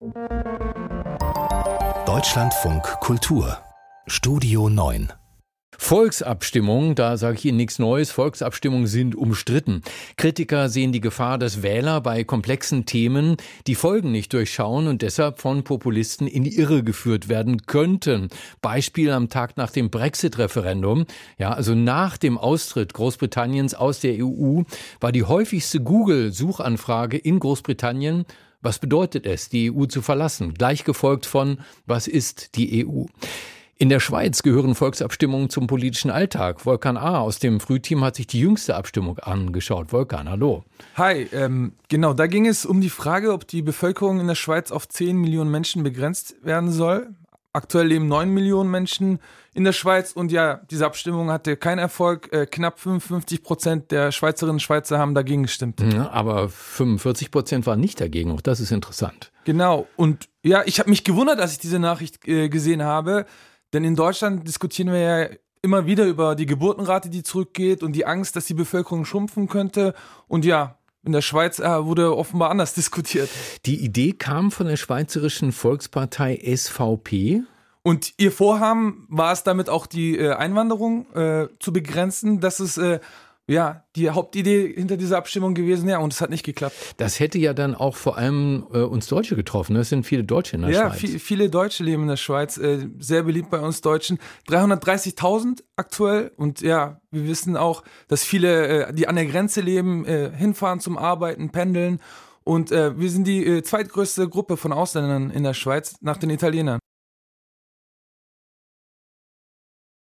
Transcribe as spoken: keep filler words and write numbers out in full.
Deutschlandfunk Kultur Studio neun. Volksabstimmungen, da sage ich Ihnen nichts Neues, Volksabstimmungen sind umstritten. Kritiker sehen die Gefahr, dass Wähler bei komplexen Themen die Folgen nicht durchschauen und deshalb von Populisten in die Irre geführt werden könnten. Beispiel am Tag nach dem Brexit-Referendum, ja, also nach dem Austritt Großbritanniens aus der E U, war die häufigste Google-Suchanfrage in Großbritannien: Was bedeutet es, die E U zu verlassen? Gleich gefolgt von: Was ist die E U? In der Schweiz gehören Volksabstimmungen zum politischen Alltag. Volkan A. aus dem Frühteam hat sich die jüngste Abstimmung angeschaut. Volkan, hallo. Hi, ähm, genau, da ging es um die Frage, ob die Bevölkerung in der Schweiz auf zehn Millionen Menschen begrenzt werden soll. Aktuell leben neun Millionen Menschen in der Schweiz und ja, diese Abstimmung hatte keinen Erfolg. Äh, knapp fünfundfünfzig Prozent der Schweizerinnen und Schweizer haben dagegen gestimmt. Ja, aber fünfundvierzig Prozent waren nicht dagegen. Auch das ist interessant. Genau, und ja, ich habe mich gewundert, als ich diese Nachricht äh, gesehen habe. Denn in Deutschland diskutieren wir ja immer wieder über die Geburtenrate, die zurückgeht und die Angst, dass die Bevölkerung schrumpfen könnte. Und ja, in der Schweiz äh, wurde offenbar anders diskutiert. Die Idee kam von der Schweizerischen Volkspartei S V P. Und ihr Vorhaben war es damit auch, die äh, Einwanderung äh, zu begrenzen. Das ist äh, ja die Hauptidee hinter dieser Abstimmung gewesen. Ja, und es hat nicht geklappt. Das hätte ja dann auch vor allem äh, uns Deutsche getroffen. Es sind viele Deutsche in der ja, Schweiz. Ja, viel, viele Deutsche leben in der Schweiz. Äh, sehr beliebt bei uns Deutschen. dreihundertdreißigtausend aktuell. Und ja, wir wissen auch, dass viele, äh, die an der Grenze leben, äh, hinfahren zum Arbeiten, pendeln. Und äh, wir sind die äh, zweitgrößte Gruppe von Ausländern in der Schweiz nach den Italienern.